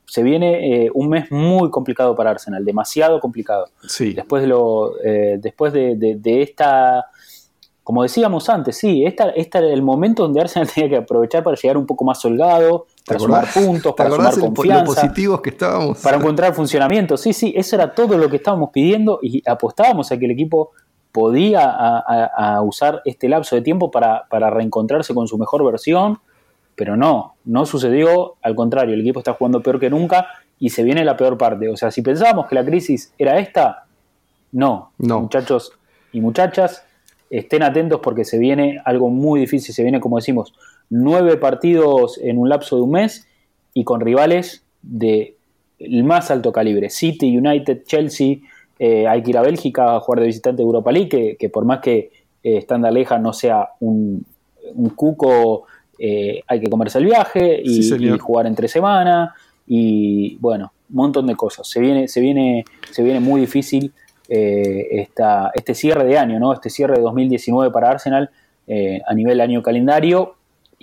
se viene eh, un mes muy complicado para Arsenal, demasiado complicado. Sí. Después de lo, eh, después de, de, de esta, como decíamos antes, sí, esta, este era el momento donde Arsenal tenía que aprovechar para llegar un poco más holgado, para sumar puntos, para sumar confianza, lo positivos que estábamos, para encontrar funcionamiento. Sí, sí, eso era todo lo que estábamos pidiendo y apostábamos a que el equipo podía a, a, a usar este lapso de tiempo para, para reencontrarse con su mejor versión, pero no, no sucedió. Al contrario, el equipo está jugando peor que nunca y se viene la peor parte. O sea, si pensábamos que la crisis era esta, no, no. Muchachos y muchachas, estén atentos porque se viene algo muy difícil. Se viene, como decimos, nueve partidos en un lapso de un mes y con rivales de el más alto calibre. City, United, Chelsea, eh, hay que ir a Bélgica a jugar de visitante de Europa League, que, que por más que eh, Standard Lieja no sea un, un cuco, eh, hay que comerse el viaje y, sí, y jugar entre semana y bueno, un montón de cosas. Se viene, se viene, se viene muy difícil eh, esta, este cierre de año, ¿no? Este cierre de dos mil diecinueve para Arsenal eh, a nivel año calendario.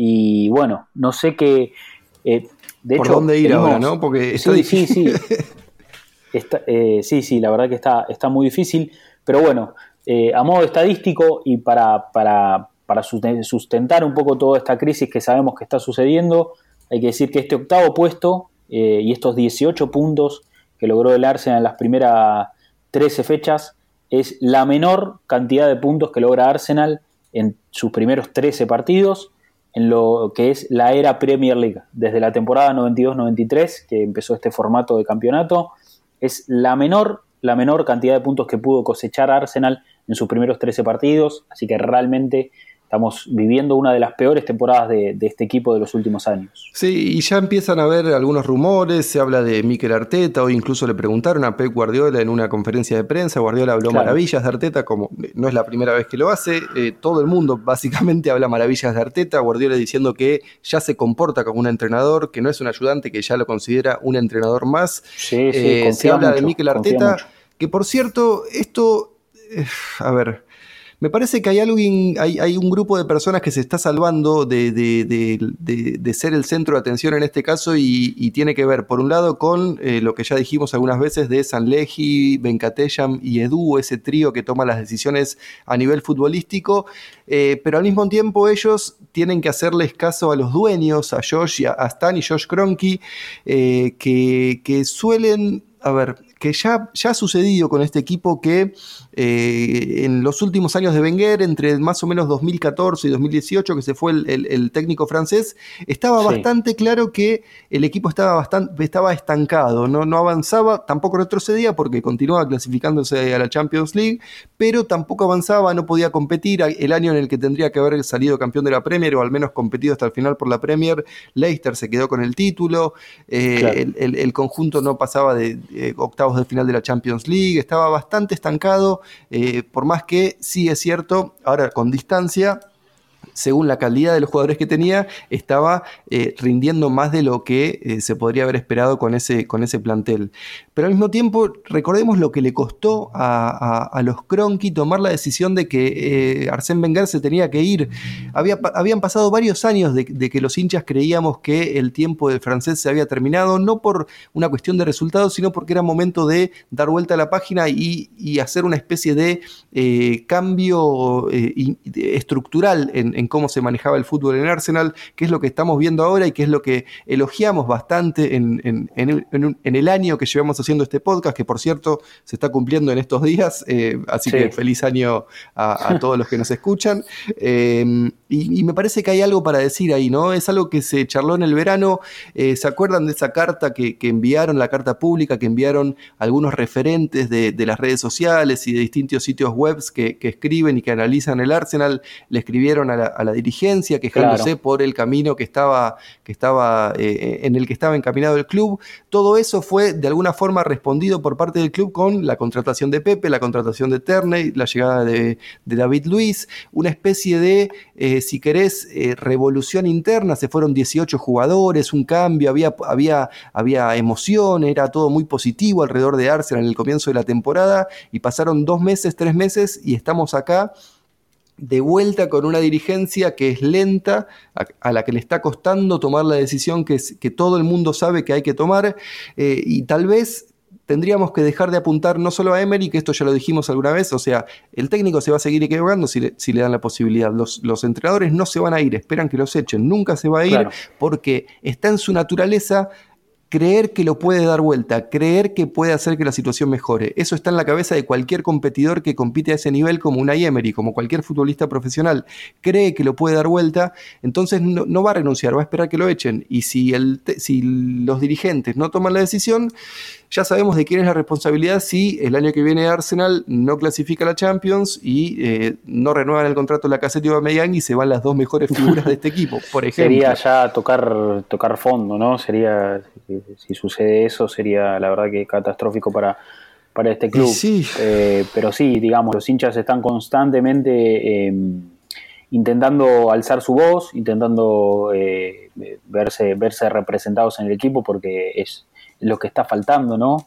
Y bueno, no sé qué. Eh, de ¿Por hecho, dónde ir tenemos, ahora, no? Porque está sí, difícil. sí, sí. Está, eh, sí, sí, la verdad que está, está muy difícil. Pero bueno, eh, a modo estadístico y para, para, para sustentar un poco toda esta crisis que sabemos que está sucediendo, hay que decir que este octavo puesto eh, y estos dieciocho puntos que logró el Arsenal en las primeras trece fechas es la menor cantidad de puntos que logra Arsenal en sus primeros trece partidos en lo que es la era Premier League. Desde la temporada noventa y dos noventa y tres, que empezó este formato de campeonato, es la menor, la menor cantidad de puntos que pudo cosechar Arsenal en sus primeros trece partidos, así que realmente estamos viviendo una de las peores temporadas de, de este equipo de los últimos años. Sí, y ya empiezan a haber algunos rumores, se habla de Mikel Arteta, hoy incluso le preguntaron a Pep Guardiola en una conferencia de prensa, Guardiola habló claro. maravillas de Arteta, como no es la primera vez que lo hace, eh, todo el mundo básicamente habla maravillas de Arteta, Guardiola diciendo que ya se comporta como un entrenador, que no es un ayudante, que ya lo considera un entrenador más. Sí, sí, eh, se habla mucho, de Mikel Arteta, que por cierto, esto, eh, a ver... Me parece que hay alguien, hay, hay un grupo de personas que se está salvando de, de, de, de, de ser el centro de atención en este caso y, y tiene que ver, por un lado, con eh, lo que ya dijimos algunas veces de Sanllehi, Venkatesham y Edu, ese trío que toma las decisiones a nivel futbolístico, eh, pero al mismo tiempo ellos tienen que hacerles caso a los dueños, a Josh, a, a Stan y Josh Kroenke, eh, que, que suelen... A ver, que ya, ya ha sucedido con este equipo que eh, en los últimos años de Wenger, entre más o menos dos mil catorce y dos mil dieciocho, que se fue el, el, el técnico francés, estaba sí. bastante claro que el equipo estaba, bastante, estaba estancado, no, no avanzaba, tampoco retrocedía porque continuaba clasificándose a la Champions League, pero tampoco avanzaba, no podía competir. El año en el que tendría que haber salido campeón de la Premier, o al menos competido hasta el final por la Premier, Leicester se quedó con el título, eh, claro. el, el, el conjunto no pasaba de Eh, octavos de final de la Champions League, estaba bastante estancado, eh, por más que sí es cierto, ahora con distancia, según la calidad de los jugadores que tenía, estaba eh, rindiendo más de lo que eh, se podría haber esperado con ese, con ese plantel. Pero al mismo tiempo, recordemos lo que le costó a, a, a los Kroenke tomar la decisión de que eh, Arsène Wenger se tenía que ir. Había, habían pasado varios años de, de que los hinchas creíamos que el tiempo del francés se había terminado, no por una cuestión de resultados, sino porque era momento de dar vuelta a la página y, y hacer una especie de eh, cambio eh, y, de, estructural en, en cómo se manejaba el fútbol en Arsenal, que es lo que estamos viendo ahora y que es lo que elogiamos bastante en, en, en, el, en, en el año que llevamos haciendo este podcast, que por cierto se está cumpliendo en estos días, eh, así sí. que feliz año a, a todos los que nos escuchan. Eh, y, y me parece que hay algo para decir ahí, ¿no? Es algo que se charló en el verano. Eh, ¿se acuerdan de esa carta que, que enviaron, la carta pública que enviaron algunos referentes de, de las redes sociales y de distintos sitios web que, que escriben y que analizan el Arsenal? Le escribieron a la, a la dirigencia quejándose claro. por el camino que estaba, que estaba eh, en el que estaba encaminado el club. Todo eso fue de alguna forma respondido por parte del club con la contratación de Pepe, la contratación de Terney, la llegada de, de David Luiz, una especie de, eh, si querés, eh, revolución interna. Se fueron dieciocho jugadores, un cambio, había, había, había emoción, era todo muy positivo alrededor de Arsenal en el comienzo de la temporada, y pasaron dos meses, tres meses y estamos acá. de vuelta con una dirigencia que es lenta, a, a la que le está costando tomar la decisión que, es, que todo el mundo sabe que hay que tomar, eh, y tal vez tendríamos que dejar de apuntar no solo a Emery, que esto ya lo dijimos alguna vez, o sea, el técnico se va a seguir equivocando si le, si le dan la posibilidad. Los, los entrenadores no se van a ir, esperan que los echen, nunca se va a ir, claro, porque está en su naturaleza creer que lo puede dar vuelta, creer que puede hacer que la situación mejore. Eso está en la cabeza de cualquier competidor que compite a ese nivel, como Unai Emery, como cualquier futbolista profesional. Cree que lo puede dar vuelta, entonces no, no va a renunciar, va a esperar que lo echen. Y si, el, si los dirigentes no toman la decisión, ya sabemos de quién es la responsabilidad si el año que viene Arsenal no clasifica a la Champions y eh, no renuevan el contrato de Lacazette y Aubameyang y se van las dos mejores figuras de este equipo, por ejemplo. Sería ya tocar, tocar fondo, ¿no? Sería, si, si sucede eso, sería la verdad que catastrófico para, para este club. Sí. Eh, pero sí, digamos, los hinchas están constantemente eh, intentando alzar su voz, intentando eh, verse, verse representados en el equipo, porque es lo que está faltando, ¿no?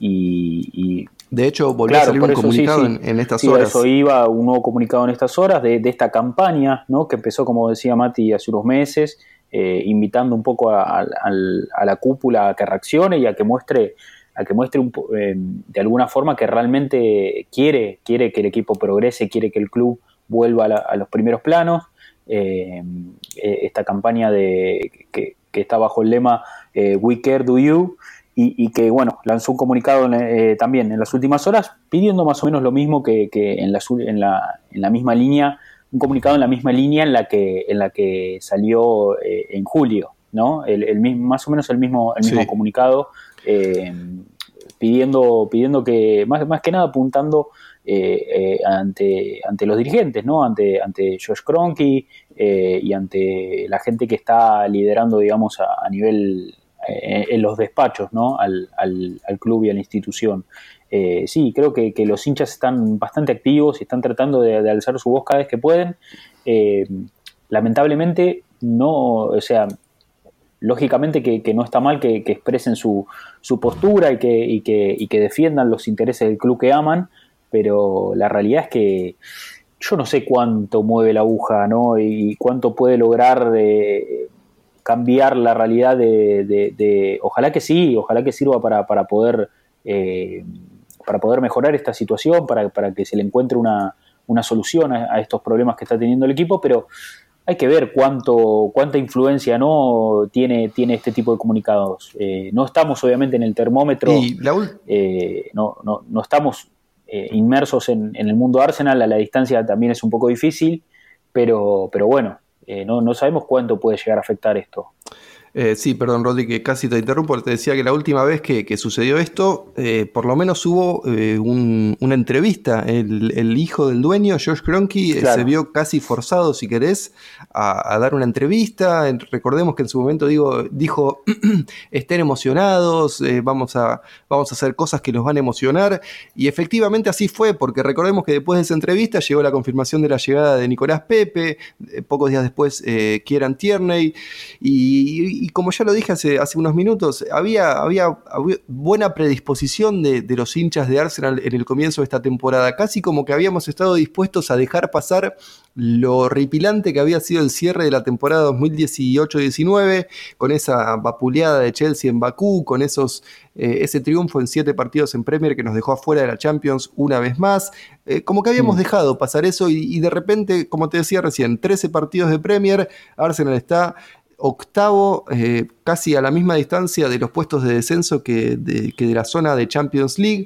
Y, y de hecho, volvió claro, a salir un eso, comunicado sí, sí, en, en estas sí, horas. Eso iba, un nuevo comunicado en estas horas de, de esta campaña, ¿no? Que empezó, como decía Mati, hace unos meses, eh, invitando un poco a, a, a la cúpula a que reaccione y a que muestre, a que muestre un, eh, de alguna forma que realmente quiere, quiere que el equipo progrese, quiere que el club vuelva a, la, a los primeros planos. Eh, esta campaña de que, que está bajo el lema eh, We Care, Do You, y, y que, bueno, lanzó un comunicado eh, también en las últimas horas pidiendo más o menos lo mismo que, que en, la, en, la, en la misma línea, un comunicado en la misma línea en la que, en la que salió eh, en julio, ¿no? El, el mismo, más o menos el mismo, el mismo sí. comunicado, eh, pidiendo, pidiendo que, más, más que nada apuntando eh, eh, ante, ante los dirigentes, ¿no? Ante, ante Josh Kroenke eh, y ante la gente que está liderando, digamos, a, a nivel eh, en los despachos, ¿no? Al, al, al club y a la institución. Eh, sí, creo que, que los hinchas están bastante activos y están tratando de, de alzar su voz cada vez que pueden. Eh, lamentablemente, no, o sea, lógicamente que, que no está mal que, que expresen su, su postura y que, y, que, y que defiendan los intereses del club que aman, pero la realidad es que yo no sé cuánto mueve la aguja, ¿no? Y cuánto puede lograr de cambiar la realidad de, de, de ojalá que sí, ojalá que sirva para, para poder eh, para poder mejorar esta situación, para, para que se le encuentre una, una solución a, a estos problemas que está teniendo el equipo, pero hay que ver cuánto cuánta influencia no tiene, tiene este tipo de comunicados. Eh, no estamos obviamente en el termómetro, ul- eh, no, no, no estamos eh, inmersos en, en el mundo Arsenal, a la distancia también es un poco difícil, pero, pero bueno, eh, no, no sabemos cuánto puede llegar a afectar esto. Eh, sí, perdón, Rodri, que casi te interrumpo. Te decía que la última vez que, que sucedió esto, eh, por lo menos hubo eh, un, una entrevista. El, el hijo del dueño, Josh Kroenke, claro. se vio casi forzado, si querés, a, a dar una entrevista. Recordemos que en su momento digo, dijo, estén emocionados, eh, vamos, a, vamos a hacer cosas que los van a emocionar. Y efectivamente así fue, porque recordemos que después de esa entrevista llegó la confirmación de la llegada de Nicolás Pepe, eh, pocos días después eh, Kieran Tierney, y... y Y como ya lo dije hace, hace unos minutos, había, había, había buena predisposición de, de los hinchas de Arsenal en el comienzo de esta temporada. Casi como que habíamos estado dispuestos a dejar pasar lo horripilante que había sido el cierre de la temporada dos mil dieciocho diecinueve, con esa vapuleada de Chelsea en Bakú, con esos, eh, ese triunfo en siete partidos en Premier que nos dejó afuera de la Champions una vez más. Eh, como que habíamos mm. dejado pasar eso y, y de repente, como te decía recién, trece partidos de Premier, Arsenal está octavo, eh, casi a la misma distancia de los puestos de descenso que de, que de la zona de Champions League,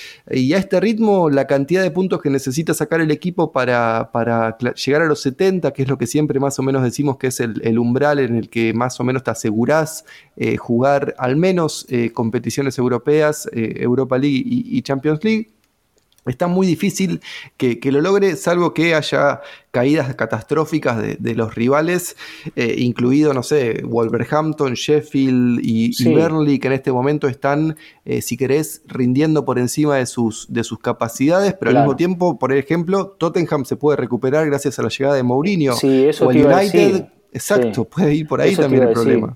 y a este ritmo la cantidad de puntos que necesita sacar el equipo para, para llegar a los setenta, que es lo que siempre más o menos decimos que es el, el umbral en el que más o menos te asegurás eh, jugar al menos eh, competiciones europeas, eh, Europa League y, y Champions League. Está muy difícil que, que lo logre, salvo que haya caídas catastróficas de, de los rivales, eh, incluido, no sé, Wolverhampton, Sheffield y, sí. y Burnley, que en este momento están, eh, si querés, rindiendo por encima de sus, de sus capacidades, pero claro. al mismo tiempo, por ejemplo, Tottenham se puede recuperar gracias a la llegada de Mourinho. Sí, eso o el te iba United, a decir. exacto, Sí. puede ir por ahí eso también el problema.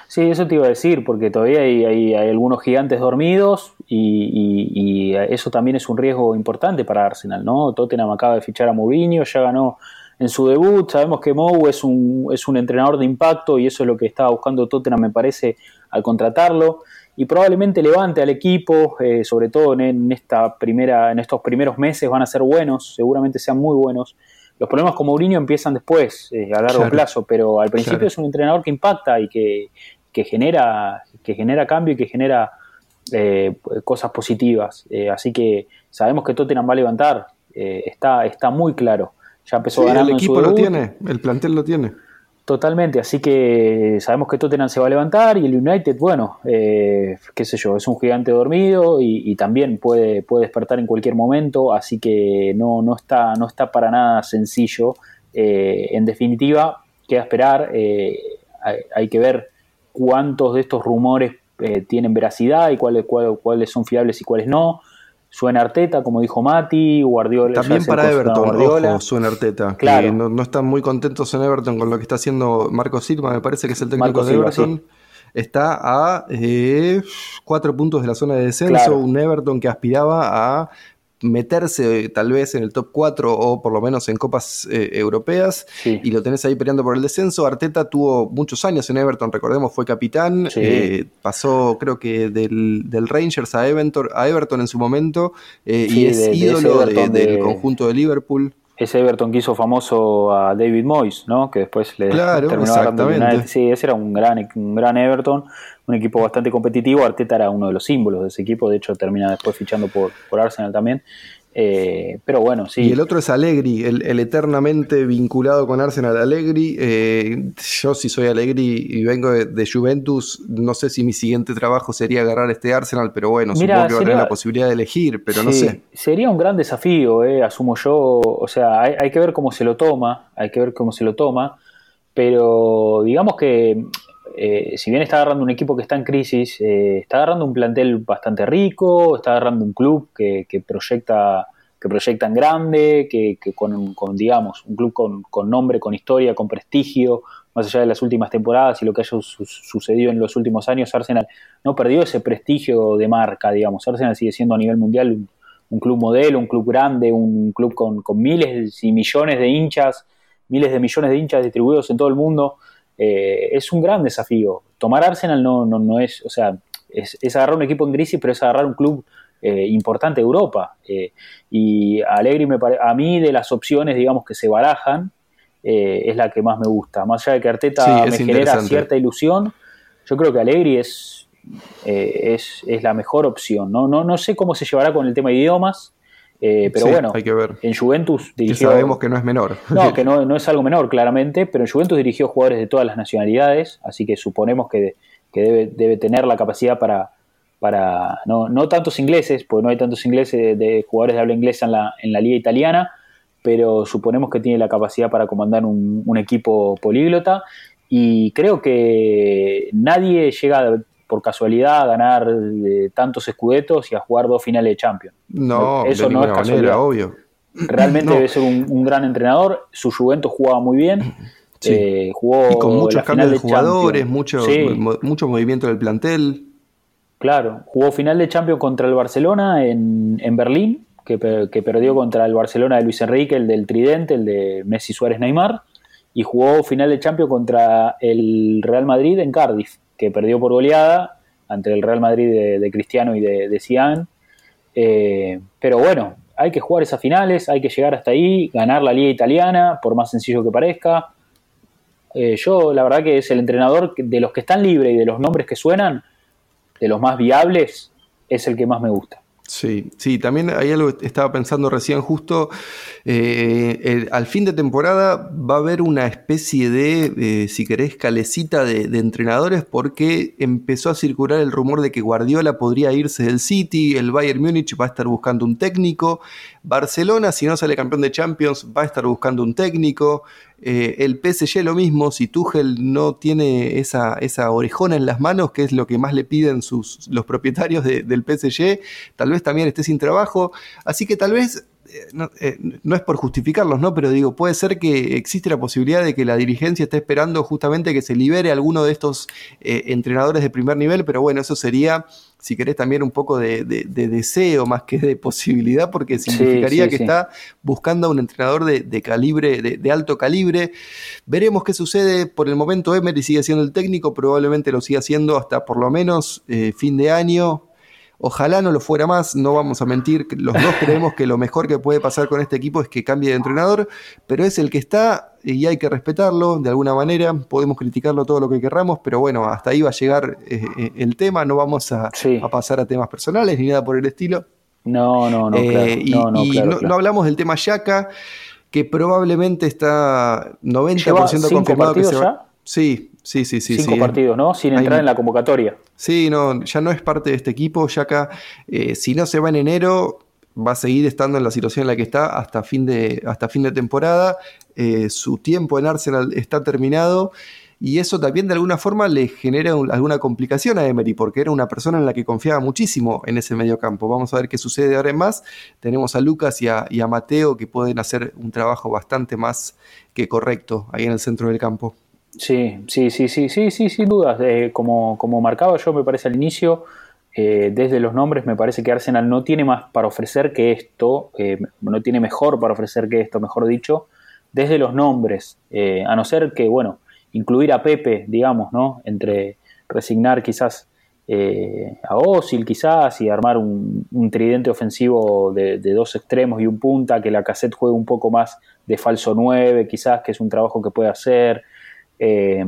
Sí, eso te iba a decir, porque todavía hay, hay, hay algunos gigantes dormidos y, y, y eso también es un riesgo importante para Arsenal, ¿no? Tottenham acaba de fichar a Mourinho, ya ganó en su debut, sabemos que Mou es un, es un entrenador de impacto y eso es lo que estaba buscando Tottenham, me parece, al contratarlo, y probablemente levante al equipo, eh, sobre todo en, en, esta primera, en estos primeros meses van a ser buenos, seguramente sean muy buenos. Los problemas con Mourinho empiezan después, eh, a largo claro, plazo, pero al principio claro. es un entrenador que impacta y que, que, genera, que genera cambio y que genera eh, cosas positivas. Eh, así que sabemos que Tottenham va a levantar, eh, está, está muy claro. Ya empezó sí, ganando el equipo en su lo debut. tiene, el plantel lo tiene. Totalmente, así que sabemos que Tottenham se va a levantar y el United, bueno, eh, qué sé yo, es un gigante dormido y, y también puede, puede despertar en cualquier momento, así que no, no, está, no está para nada sencillo. Eh, en definitiva, queda esperar, eh, hay, hay que ver cuántos de estos rumores eh, tienen veracidad y cuáles, cuáles, cuáles son fiables y cuáles no. Suena Arteta, como dijo Mati, Guardiola. También para Everton, ojo, suena Arteta. Claro. Que no, no están muy contentos en Everton con lo que está haciendo Marco Silva, me parece que es el técnico Marco de Silva, Everton. Sí. Está a eh, cuatro puntos de la zona de descenso, claro. Un Everton que aspiraba a meterse tal vez en el top cuatro o por lo menos en copas eh, europeas, sí. Y lo tenés ahí peleando por el descenso. Arteta tuvo muchos años en Everton, recordemos, fue capitán, sí. eh, pasó creo que del, del Rangers a Everton, a Everton en su momento, eh, sí, y es de, ídolo de de, del de, conjunto de Liverpool. Ese Everton que hizo famoso a David Moyes, ¿no? Que después le claro, terminó agarrando el United. Sí, ese era un gran, un gran Everton, un equipo bastante competitivo. Arteta era uno de los símbolos de ese equipo, de hecho termina después fichando por, por Arsenal también. Eh, pero bueno, sí. Y el otro es Allegri, el, el eternamente vinculado con Arsenal, Allegri. Eh, yo si soy Allegri y vengo de, de Juventus, no sé si mi siguiente trabajo sería agarrar este Arsenal, pero bueno, Mira, supongo que va a tener la posibilidad de elegir, pero sí, no sé. Sería un gran desafío, eh, asumo yo. O sea, hay, hay que ver cómo se lo toma, hay que ver cómo se lo toma, pero digamos que eh, si bien está agarrando un equipo que está en crisis, eh, está agarrando un plantel bastante rico, está agarrando un club que, que proyecta que proyecta en grande, que, que con, con, digamos, un club con, con nombre, con historia, con prestigio, más allá de las últimas temporadas y lo que haya su, sucedido en los últimos años. Arsenal no perdió ese prestigio de marca, digamos. Arsenal sigue siendo a nivel mundial un, un club modelo, un club grande, un club con, con miles y millones de hinchas, miles de millones de hinchas distribuidos en todo el mundo. Eh, es un gran desafío. Tomar Arsenal no, no, no es, o sea, es, es agarrar un equipo en crisis, pero es agarrar un club eh, importante de Europa. Eh, y Allegri, me pare, a mí, de las opciones, digamos, que se barajan, eh, es la que más me gusta. Más allá de que Arteta sí, me genera cierta ilusión, yo creo que Allegri es, eh, es, es la mejor opción. ¿no? No, no sé cómo se llevará con el tema de idiomas. Eh, pero sí, bueno, hay que ver. En Juventus dirigió... Que sabemos que no es menor. No, que no, no es algo menor, claramente, pero en Juventus dirigió jugadores de todas las nacionalidades, así que suponemos que, que debe, debe tener la capacidad para... para no, no tantos ingleses, porque no hay tantos ingleses de, de jugadores de habla inglesa en la, en la liga italiana, pero suponemos que tiene la capacidad para comandar un, un equipo políglota, y creo que nadie llega por casualidad a ganar eh, tantos escudetos y a jugar dos finales de Champions. No, eso de no es casualidad, manera, obvio. Realmente no. debe ser un, un gran entrenador. Su Juventus jugaba muy bien. Sí. Eh, jugó y con muchos cambios de, de jugadores, mucho, sí. mo- mucho movimiento del plantel. Claro, jugó final de Champions contra el Barcelona en, en Berlín, que, que perdió contra el Barcelona de Luis Enrique, el del Tridente, el de Messi, Suárez, Neymar, y jugó final de Champions contra el Real Madrid en Cardiff, que perdió por goleada ante el Real Madrid de, de Cristiano y de, de Zidane. Eh, pero bueno, hay que jugar esas finales, hay que llegar hasta ahí, ganar la Liga Italiana, por más sencillo que parezca. Eh, yo, la verdad que es el entrenador de los que están libres y de los nombres que suenan, de los más viables, es el que más me gusta. Sí, sí, también hay algo que estaba pensando recién justo, eh, el, al fin de temporada va a haber una especie de, eh, si querés, calecita de, de entrenadores, porque empezó a circular el rumor de que Guardiola podría irse del City, el Bayern Múnich va a estar buscando un técnico, Barcelona, si no sale campeón de Champions, va a estar buscando un técnico, eh, el P S G lo mismo, si Tuchel no tiene esa, esa orejona en las manos, que es lo que más le piden sus, los propietarios de, del P S G, tal vez también esté sin trabajo, así que tal vez no, eh, no es por justificarlos, ¿no? Pero digo, puede ser que existe la posibilidad de que la dirigencia esté esperando justamente que se libere alguno de estos eh, entrenadores de primer nivel, pero bueno, eso sería, si querés, también un poco de, de, de deseo más que de posibilidad, porque significaría sí, sí, que sí. está buscando a un entrenador de, de calibre, de, de alto calibre. Veremos qué sucede. Por el momento Emery sigue siendo el técnico, probablemente lo siga siendo hasta por lo menos eh, fin de año. Ojalá no lo fuera más, no vamos a mentir, los dos creemos que lo mejor que puede pasar con este equipo es que cambie de entrenador, pero es el que está y hay que respetarlo de alguna manera. Podemos criticarlo todo lo que querramos, pero bueno, hasta ahí va a llegar eh, el tema, no vamos a, sí. a pasar a temas personales ni nada por el estilo. No, no, no, eh, claro. Y no, no, y claro, no, claro. no hablamos del tema Xhaka, que probablemente está noventa por ciento confirmado que se va. Ya? Sí, sí, sí, sí. Cinco sí. partidos, ¿no? Sin entrar Hay... en la convocatoria. Sí, no, ya no es parte de este equipo. Xhaka, eh, si no se va en enero, va a seguir estando en la situación en la que está hasta fin de, hasta fin de temporada. Eh, su tiempo en Arsenal está terminado. Y eso también de alguna forma le genera un, alguna complicación a Emery, porque era una persona en la que confiaba muchísimo en ese mediocampo. Vamos a ver qué sucede ahora en más. Tenemos a Lucas y a, y a Mateo, que pueden hacer un trabajo bastante más que correcto ahí en el centro del campo. Sí, sí, sí, sí, sí, sí, sin dudas. Eh, como, como marcaba yo, me parece al inicio, eh, desde los nombres, me parece que Arsenal no tiene más para ofrecer que esto, eh, no tiene mejor para ofrecer que esto, mejor dicho, desde los nombres, eh, a no ser que, bueno, incluir a Pepe, digamos, ¿no? Entre resignar quizás eh, a Özil quizás y armar un, un tridente ofensivo de, de dos extremos y un punta, que Lacazette juegue un poco más de falso nueve, quizás, que es un trabajo que puede hacer. Eh,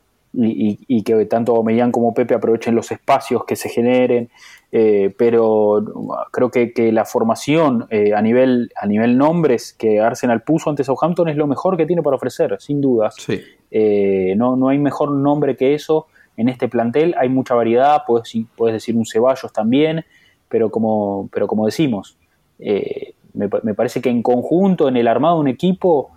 y, y, y que tanto Aubameyang como Pepe aprovechen los espacios que se generen, eh, pero creo que, que la formación eh, a nivel a nivel nombres que Arsenal puso ante Southampton es lo mejor que tiene para ofrecer, sin dudas. Sí. Eh, no, no hay mejor nombre que eso en este plantel. Hay mucha variedad, puedes, puedes decir un Ceballos también, pero como, pero como decimos, eh, me, me parece que en conjunto, en el armado de un equipo,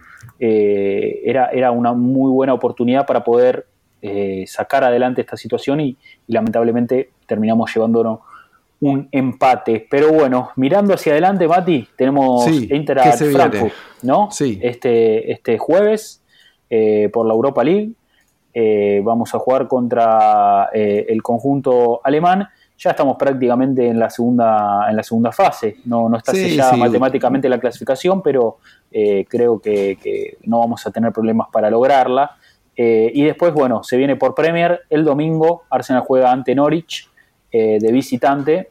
Eh, era, era una muy buena oportunidad para poder eh, sacar adelante esta situación y, y lamentablemente terminamos llevándonos un empate. Pero bueno, mirando hacia adelante, Mati, tenemos sí, Inter a Frankfurt, ¿no? Sí. Este, este jueves eh, por la Europa League. Eh, vamos a jugar contra eh, el conjunto alemán. Ya estamos prácticamente en la segunda, en la segunda fase. No, no está sí, sellada sí. matemáticamente la clasificación, pero eh, creo que, que no vamos a tener problemas para lograrla. Eh, y después, bueno, se viene por Premier. El domingo Arsenal juega ante Norwich eh, de visitante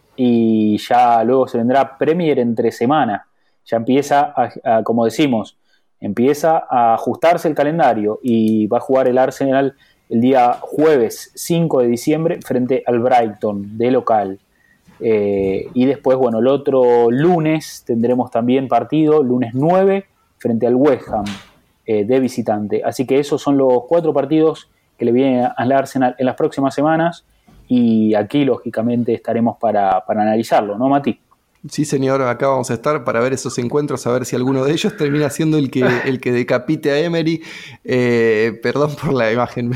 y ya luego se vendrá Premier entre semana. Ya empieza, a, a, como decimos, empieza a ajustarse el calendario y va a jugar el Arsenal el día jueves cinco de diciembre frente al Brighton de local. Eh, y después, bueno, el otro lunes tendremos también partido, lunes nueve, frente al West Ham eh, de visitante. Así que esos son los cuatro partidos que le vienen al Arsenal en las próximas semanas y aquí, lógicamente, estaremos para, para analizarlo, ¿no, Mati? Sí, señor, acá vamos a estar para ver esos encuentros, a ver si alguno de ellos termina siendo el que, el que decapite a Emery. Eh, perdón por la imagen.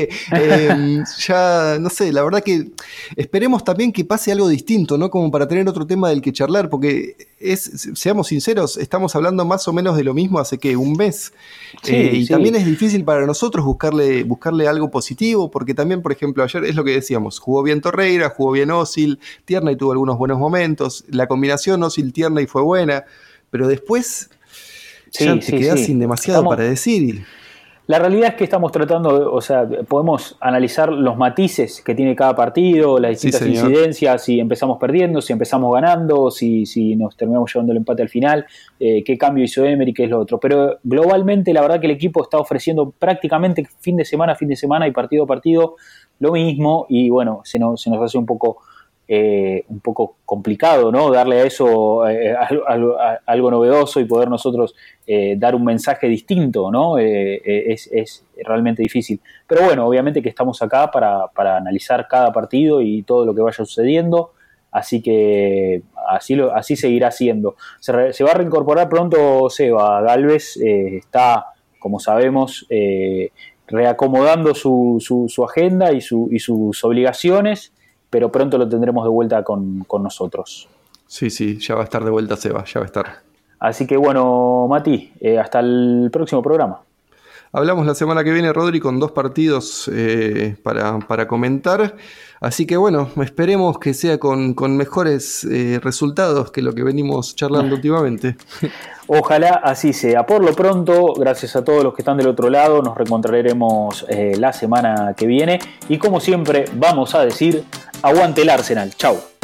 eh, ya, no sé, la verdad que esperemos también que pase algo distinto, ¿no? Como para tener otro tema del que charlar, porque es, seamos sinceros, estamos hablando más o menos de lo mismo hace, ¿qué? Un mes. Sí, eh, y sí. también es difícil para nosotros buscarle, buscarle algo positivo, porque también, por ejemplo, ayer es lo que decíamos, jugó bien Torreira, jugó bien Özil, Tierney tuvo algunos buenos momentos, la combinación Özil-Tierney fue buena, pero después sí, ya te sí, quedás sí. sin demasiado Estamos... para decir. La realidad es que estamos tratando, o sea, podemos analizar los matices que tiene cada partido, las distintas Sí, incidencias, si empezamos perdiendo, si empezamos ganando, si, si nos terminamos llevando el empate al final, eh, qué cambio hizo Emery, qué es lo otro. Pero globalmente la verdad que el equipo está ofreciendo prácticamente fin de semana, fin de semana y partido a partido lo mismo y bueno, se nos, se nos hace un poco... Eh, un poco complicado, ¿no? Darle a eso eh, algo, algo, algo novedoso y poder nosotros eh, dar un mensaje distinto, ¿no? Eh, eh, es, es realmente difícil. Pero bueno, obviamente que estamos acá para, para analizar cada partido y todo lo que vaya sucediendo, así que así, lo, así seguirá siendo. Se, re, se va a reincorporar pronto Seba Galvez, eh, está, como sabemos, eh, reacomodando su, su, su agenda y, su, y sus obligaciones, pero pronto lo tendremos de vuelta con, con nosotros. Sí, sí, ya va a estar de vuelta Seba, ya va a estar. Así que bueno, Mati, eh, hasta el próximo programa. Hablamos la semana que viene, Rodri, con dos partidos eh, para, para comentar. Así que bueno, esperemos que sea con, con mejores eh, resultados que lo que venimos charlando últimamente. Ojalá así sea. Por lo pronto, gracias a todos los que están del otro lado, nos reencontraremos eh, la semana que viene. Y como siempre, vamos a decir, aguante el Arsenal. Chau.